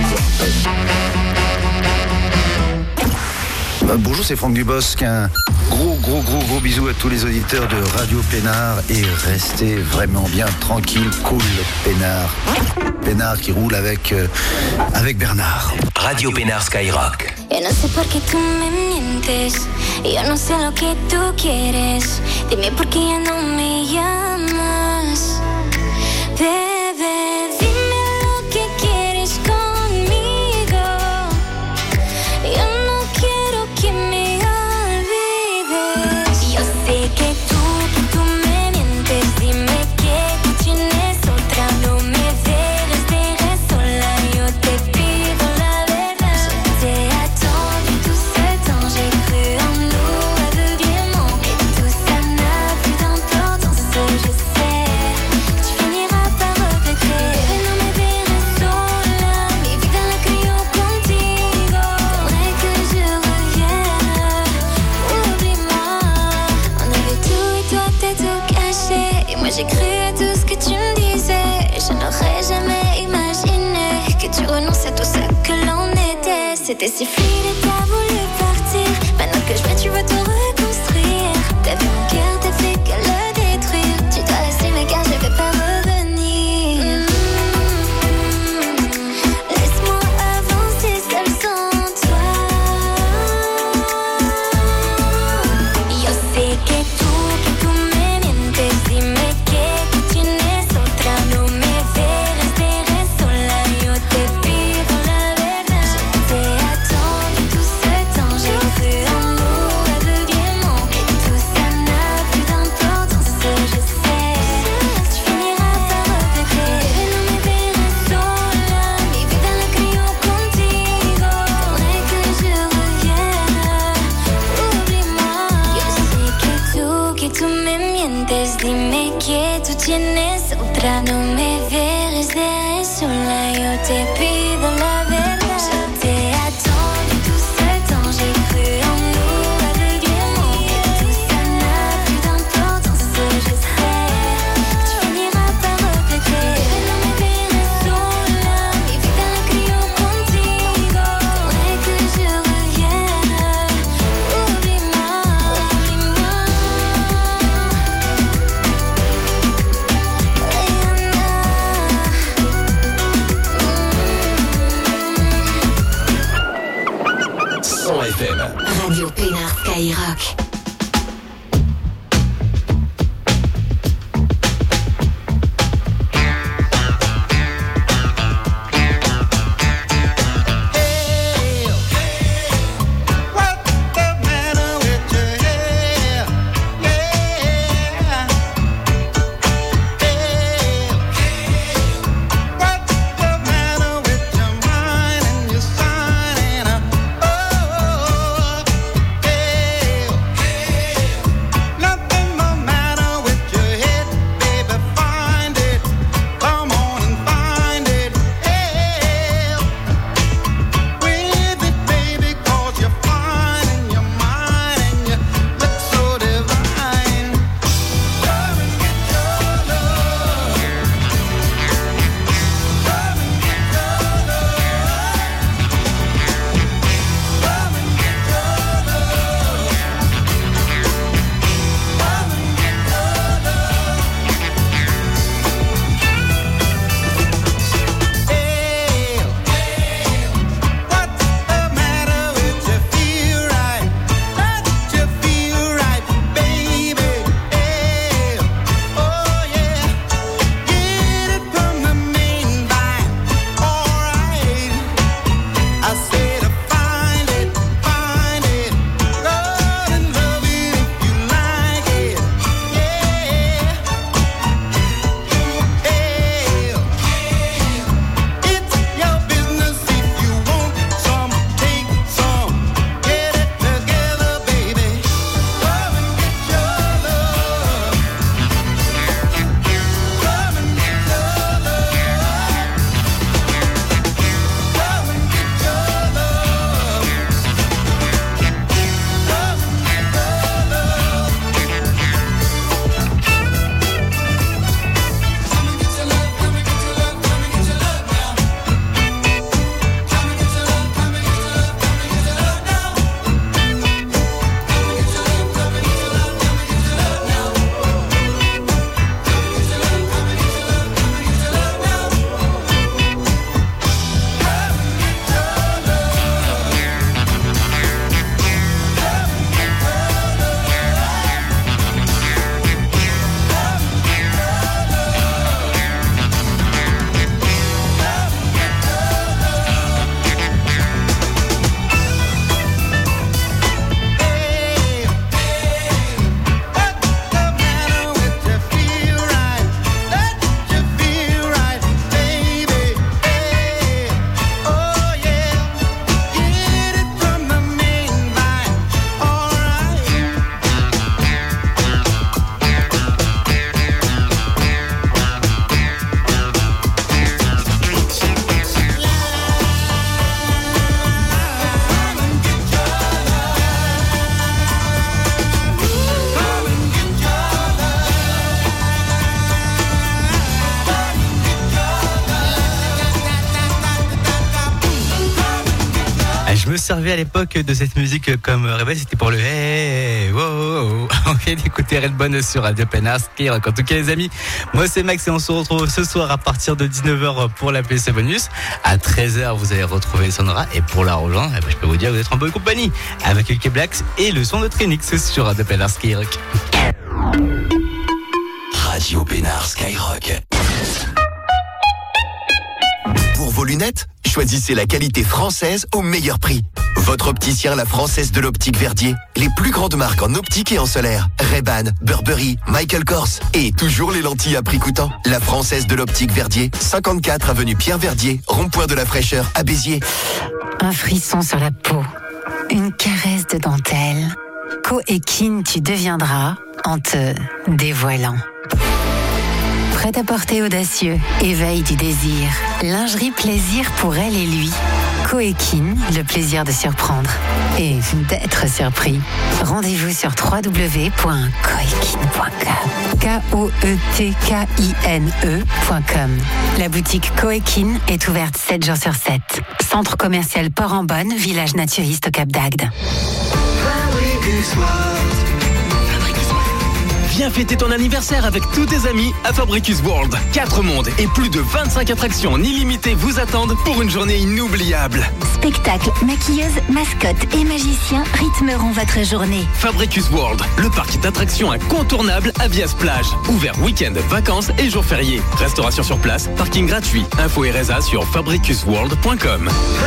Euh, bonjour, c'est Franck Dubosc. Un Gros, gros, gros, gros bisous à tous les auditeurs de Radio Pénard et restez vraiment bien tranquille, cool, Pénard. Pénard qui roule avec, euh, avec Bernard. Radio Pénard Skyrock. Yo no sé por qué tú me mientes, yo no sé lo que tú quieres. Dime por qué ya no me llamas, bebé. Dime lo que quieres conmigo. Yo no quiero que me olvides. Yo sé que tú, que tú me mientes. Dime que tú tienes otra. No me dejes, dejes sola. Yo te pido la verdad. Je t'ai attendu tout ce temps. J'ai cru en nous aveuglément. Mais tout ça n'a plus d'importance. Je sais que tu finiras par regretter. No me dejes sola. Mi vida la creo contigo. Faudrait que je revienne. Oublie-moi. On avait tout et toi t'es tout caché. Et moi j'ai cru à tout ce que tu me disais. Et je n'aurais jamais imaginé que tu renonces à tout ce que l'on était. C'était si fluide et t'as voulu partir. Maintenant que je vais, tu veux tout reconstruire. T'as vu mon cœur, t'as fait que le détruire. Tu dois assumer car je vais pas revenir. Laisse-moi avancer seul sans toi. Yo sé que tú, que tú me mientes. Dime que tú tienes otra. No me dejes, dejes sola. Yo te pido la verdad. Je t'ai attendu tout ce temps. J'ai cru en nous aveuglément. Mais tout ça n'a plus d'importance. Je sais que tu finiras par regretter. No me dejes sola. Mi vida la creo contigo. Faudrait que je revienne. Oublie-moi. Yo sé que tú, que tú me mientes. Dime que tú tienes otra. No me dejes, dejes sola. Yo te pido la verdad. Je t'ai attendu tout ce temps. J'ai cru en nous aveuglément. Mais tout ça n'a plus d'importance. Je sais que tu finiras par regretter. No me dejes sola. Mi vida la creo contigo. Faudrait que je revienne. Oublie-moi, oublie-moi. cent F M. Radio Pénard Skyrock. Hey, servait à l'époque de cette musique comme réveil, c'était pour le hey, wow, wow. On vient d'écouter Redbone sur Radio Pénard, Skyrock. En tout cas, les amis, moi c'est Max et on se retrouve ce soir à partir de dix-neuf heures pour la P C Bonus. À treize heures, vous allez retrouver Sonora et pour la rejoindre, eh ben, je peux vous dire que vous êtes en bonne compagnie avec K Blacks et le son de Trinix sur Radio Pénard, Skyrock. Radio Pénard, Skyrock. Pour vos lunettes, choisissez la qualité française au meilleur prix. Votre opticien La Française de l'Optique Verdier. Les plus grandes marques en optique et en solaire. Ray-Ban, Burberry, Michael Kors. Et toujours les lentilles à prix coûtant. La Française de l'Optique Verdier. cinquante-quatre avenue Pierre Verdier. Rond-point de la Fraîcheur à Béziers. Un frisson sur la peau. Une caresse de dentelle. Co-équine tu deviendras en te dévoilant. Prêt-à-porter audacieux, éveil du désir, lingerie plaisir pour elle et lui. Coekin, le plaisir de surprendre et d'être surpris. Rendez-vous sur w w w point coekin point com. K O E T K I N E point com. La boutique Coekin est ouverte sept jours sur sept. Centre commercial Port-en-Bonne, village naturiste au Cap d'Agde. Viens fêter ton anniversaire avec tous tes amis à Fabricus World. Quatre mondes et plus de vingt-cinq attractions en illimité vous attendent pour une journée inoubliable. Spectacles, maquilleuses, mascottes et magiciens rythmeront votre journée. Fabricus World, le parc d'attractions incontournable à Vias-Plage. Ouvert week-end, vacances et jours fériés. Restauration sur place, parking gratuit. Info et résa sur fabricus world point com.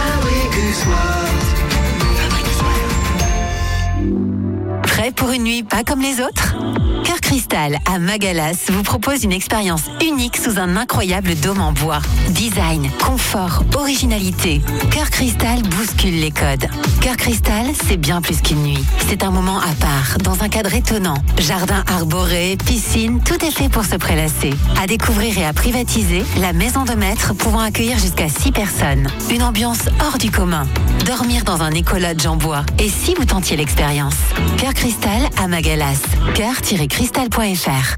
Prêt pour une nuit pas comme les autres ? Cœur Cristal à Magalas vous propose une expérience unique sous un incroyable dôme en bois. Design, confort, originalité. Cœur Cristal bouscule les codes. Cœur Cristal, c'est bien plus qu'une nuit. C'est un moment à part, dans un cadre étonnant. Jardin arboré, piscine, tout est fait pour se prélasser. À découvrir et à privatiser, la maison de maître pouvant accueillir jusqu'à six personnes. Une ambiance hors du commun. Dormir dans un écolodge en bois. Et si vous tentiez l'expérience ? Cœur Cristal à Magalas. cœur tiret cristal point f r.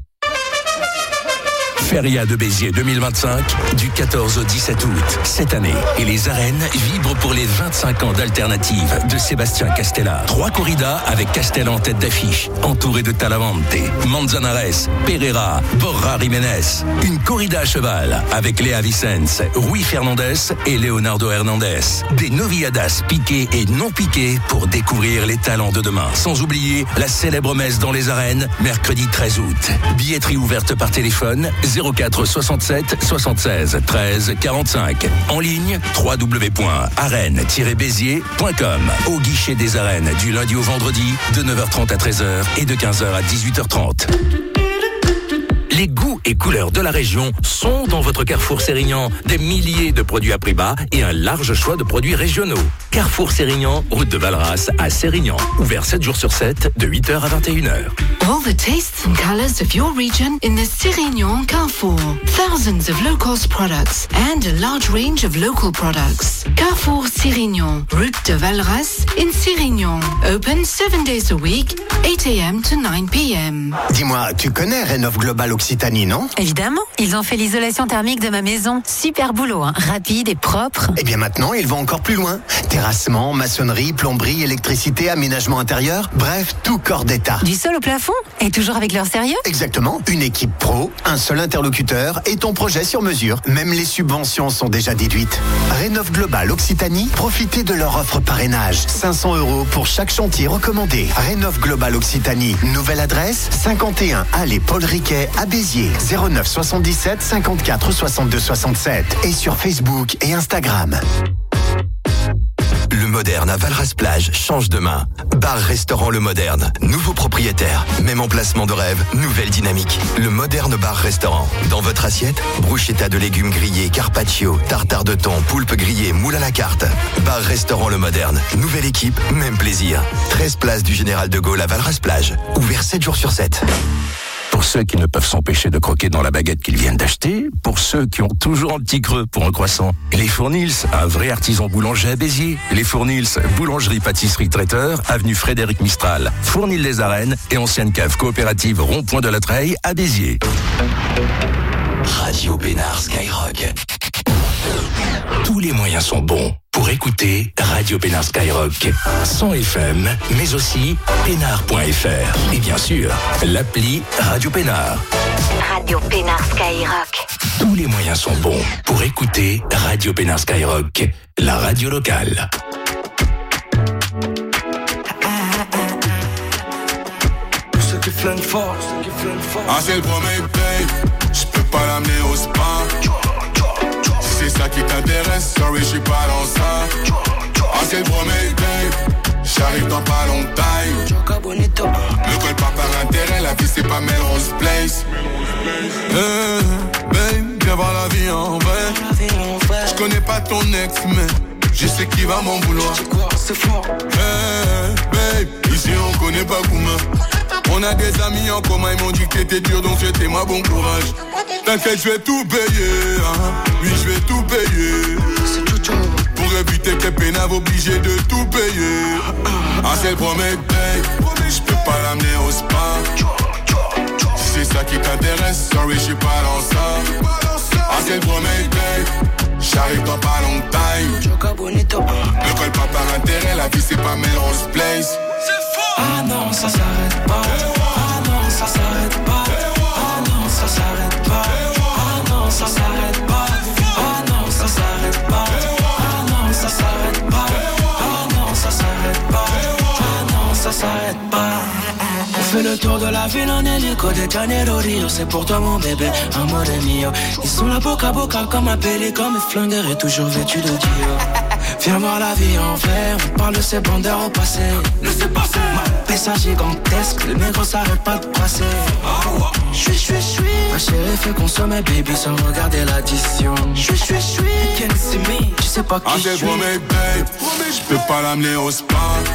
Feria de Béziers deux mille vingt-cinq, du quatorze au dix-sept août. Cette année, et les arènes vibrent pour les vingt-cinq ans d'Alternative de Sébastien Castella. Trois corridas avec Castella en tête d'affiche, entouré de Talavante, Manzanares, Pereira, Borja Jiménez. Une corrida à cheval avec Léa Vicens, Rui Fernandez et Leonardo Hernandez. Des noviadas piquées et non piquées pour découvrir les talents de demain. Sans oublier la célèbre messe dans les arènes, mercredi treize août. Billetterie ouverte par téléphone, zéro quatre soixante-sept soixante-seize treize quarante-cinq. En ligne, w w w point arène tiret béziers point com. Au guichet des arènes du lundi au vendredi de neuf heures trente à treize heures et de quinze heures à dix-huit heures trente. Les goûts et couleurs de la région sont dans votre Carrefour Sérignan. Des milliers de produits à prix bas et un large choix de produits régionaux. Carrefour Sérignan, route de Valras à Sérignan. Ouvert sept jours sur sept, de huit heures à vingt et une heures. All the tastes and colors of your region in the Sérignan Carrefour. Thousands of low-cost products and a large range of local products. Carrefour Sérignan, route de Valras in Sérignan. Open seven days a week, eight a m to nine p m. Dis-moi, tu connais Rénov Global Occitanie, non? Évidemment, ils ont fait l'isolation thermique de ma maison. Super boulot, hein. Rapide et propre. Et bien maintenant, ils vont encore plus loin. Terrassement, maçonnerie, plomberie, électricité, aménagement intérieur, bref, tout corps d'état. Du sol au plafond? Et toujours avec leur sérieux? Exactement, une équipe pro, un seul interlocuteur et ton projet sur mesure. Même les subventions sont déjà déduites. Rénov Global Occitanie, profitez de leur offre parrainage. cinq cents euros pour chaque chantier recommandé. Rénov Global Occitanie, nouvelle adresse, cinquante et un allée Paul Riquet à Béziers, zéro neuf soixante-dix-sept cinquante-quatre soixante-deux soixante-sept et sur Facebook et Instagram. Le Moderne à Valras-Plage change de main. Bar-restaurant Le Moderne. Nouveau propriétaire. Même emplacement de rêve. Nouvelle dynamique. Le Moderne Bar-Restaurant. Dans votre assiette, bruschetta de légumes grillés, carpaccio, tartare de thon, poulpe grillé, moule à la carte. Bar-restaurant Le Moderne. Nouvelle équipe, même plaisir. treize place du Général de Gaulle à Valras-Plage. Ouvert sept jours sur sept. Pour ceux qui ne peuvent s'empêcher de croquer dans la baguette qu'ils viennent d'acheter, pour ceux qui ont toujours un petit creux pour un croissant, les Fournils, un vrai artisan boulanger à Béziers. Les Fournils, boulangerie, pâtisserie, traiteur, avenue Frédéric Mistral, Fournil les Arènes et ancienne cave coopérative Rond-Point de la Treille à Béziers. Radio Pénard Skyrock. Tous les moyens sont bons pour écouter Radio Pénard Skyrock. cent F M, mais aussi pénard point F R. Et bien sûr, l'appli Radio Pénard. Radio Pénard Skyrock. Tous les moyens sont bons pour écouter Radio Pénard Skyrock, la radio locale. Ceux qui flinguent fort, ceux qui flinguent fort. Ah, c'est le premier babe, je peux pas l'amener au spa. Si c'est ça qui t'intéresse, sorry, je suis pas dans ça. Ah, c'est le premier babe, j'arrive dans pas longtemps. Ne colle pas par intérêt, la vie c'est pas Melrose Place. Hey, babe, viens voir la vie en vrai. Je connais pas ton ex, mais je sais qui va m'en vouloir. C'est fort. Hey, babe, ici on connaît pas Kouma. On a des amis en commun, ils m'ont dit que t'étais dur, donc souhaitez-moi bon courage. T'inquiète, je vais tout payer, hein. Oui, je vais tout payer. Pour éviter que pénaves obligés de tout payer. Ah, c'est le premier babe, je peux pas l'amener au spa. Si c'est ça qui t'intéresse, sorry, je suis pas dans ça. Ah, c'est le premier babe, j'arrive dans pas longtemps. Ne colle pas par intérêt, la vie c'est pas Melrose Place. Ah non, ça s'arrête pas. Ah non, ça s'arrête pas. Ah non, ça s'arrête pas. Ah non, ça s'arrête pas. Ah non, ça s'arrête pas. Ah non, ça s'arrête pas. Ah non, ça s'arrête pas. Ah non, ça s'arrête pas. On fait le tour de la ville en hélico de Janeiro Rio. C'est pour toi mon bébé, amore mio. Ils sont là boca à boca comme un pélican, mais flingueurs et toujours vêtus de Dio. Viens voir la vie en vrai, on parle de ces bandeurs au passé. Laissez passer. Ma pessa gigantesque, le négro s'arrête pas de passer. J'suis, j'suis, j'suis. Ma chérie fait consommer baby sans regarder l'addition. J'suis, j'suis, j'suis. Can't see me, tu sais pas qui ah, j'suis. c'est pour mes babes, je peux pas l'amener au spa.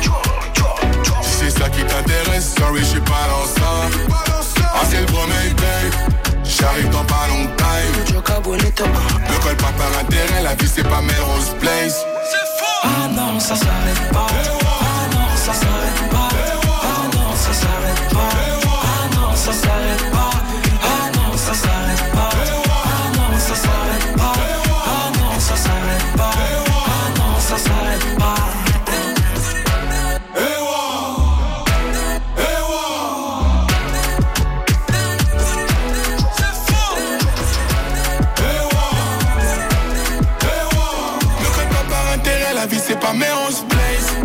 Si c'est ça qui t'intéresse, sorry, je suis pas dans ça. Ah, c'est le premier babe, j'arrive dans pas longtemps. Ne colle pas par intérêt, la vie c'est pas Melrose Place. Ah non, ça s'arrête pas. Ah non, ça s'arrête pas. Ah non, ça s'arrête pas. Ah non, ça s'arrête pas. Ah non, ça s'arrête pas. Ah non, ça s'arrête pas. Ah non, ça s'arrête pas. Ah non, ça s'arrête pas. La vie c'est pas Melrose Place.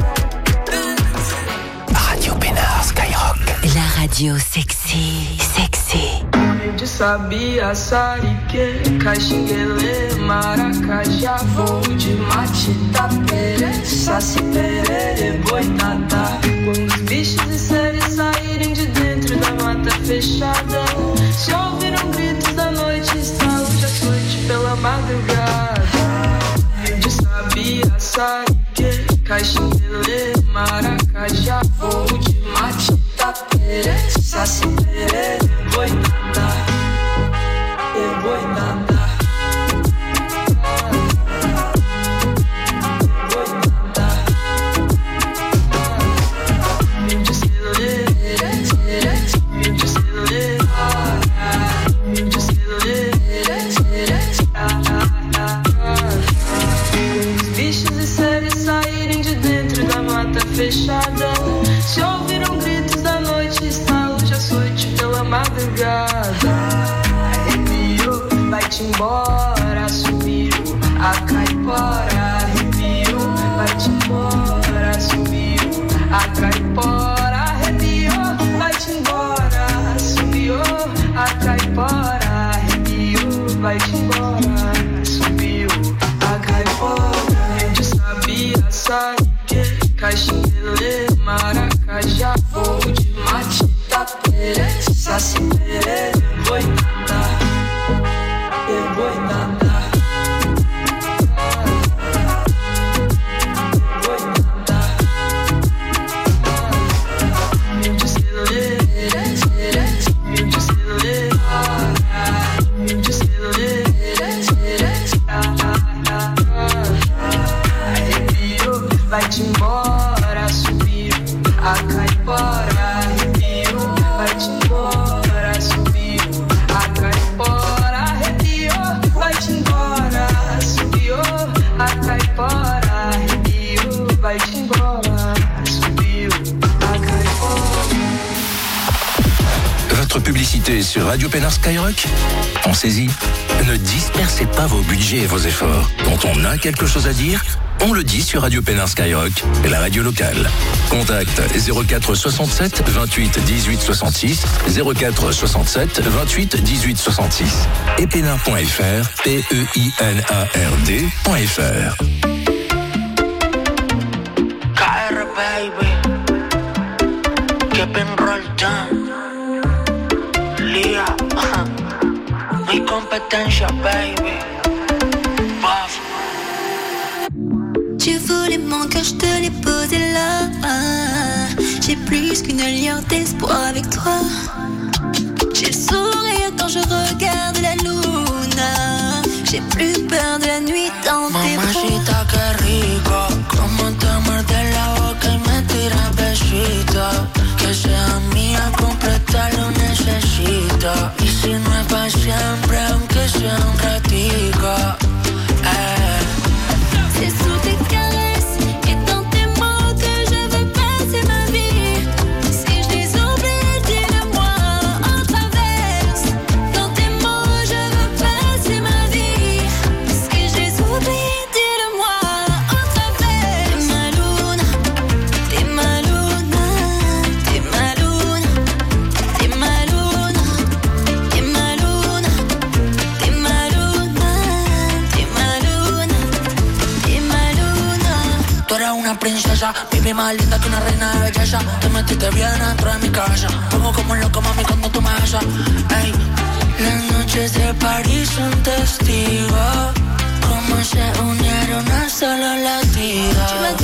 Radio Pénard Skyrock. La radio sexy, sexy. De sabia, sarique, caxinguele, maracajá, voo de mate, tapere, saci, perere, boitatá. Quando os bichos de série saírem de dentro da mata fechada, se ouviram gritos da noite, estalo de açoite pela madrugada. De sabia, sarique, caxinguele, maracajá, voo de mate, tapere, saci, perere, boitatá. E boitatá. Fechada, se ouviram gritos da noite, estalo de açoite pela madrugada. Arrepiou, vai-te embora, sumiu a caipora. Arrepiou, vai-te embora, sumiu a caipora. Arrepiou, vai-te embora, sumiu a caipora. Arrepiou, vai-te embora, sumiu a caipora. De sabia, sai caxinguele, maracajá, voo de mate, tapere, saci, perere, boitatá, e boitatá. Meu de celulete, meu de celulete, meu de celulete. C'est sur Radio Pénard Skyrock. Pensez-y. Ne dispersez pas vos budgets et vos efforts. Quand on a quelque chose à dire, on le dit sur Radio Pénard Skyrock, la radio locale. Contact zéro quatre soixante-sept vingt-huit dix-huit soixante-six, zéro quatre soixante-sept vingt-huit dix-huit soixante-six et pénard point f r, P E I N A R D point F R. K R baby, Kevin Roldan, Lia, mi competencia baby, Puff. Tu voulais mon cœur, je te l'ai posé là. J'ai plus qu'une alliance d'espoir avec toi. J'ai le sourire quand je regarde la luna. J'ai plus peur de la nuit dans tes bras. Mamacita, que rico, como te muerde la boca y me tira besito. Que sea mía, completa lo necesito. Y si no es para siempre, aunque sea un ratico. Eh. C'est sous tes caresses et dans tes mots que je veux passer ma vie. Si je les oublie, dis-le-moi en traverse. Dans tes mots, je veux passer ma vie. Si je les oublie, dis-le-moi en travers. T'es ma luna, t'es ma luna, t'es ma luna, t'es ma luna, t'es ma luna, t'es ma luna, t'es ma luna. Tú eres una princesa, baby más linda que una reina de belleza. Te metiste bien dentro de mi casa. Pongo como un loco, mami, cuando tú me besas. Ey, las noches de París son testigos. Cómo se unieron a solo latidos. Tu m'as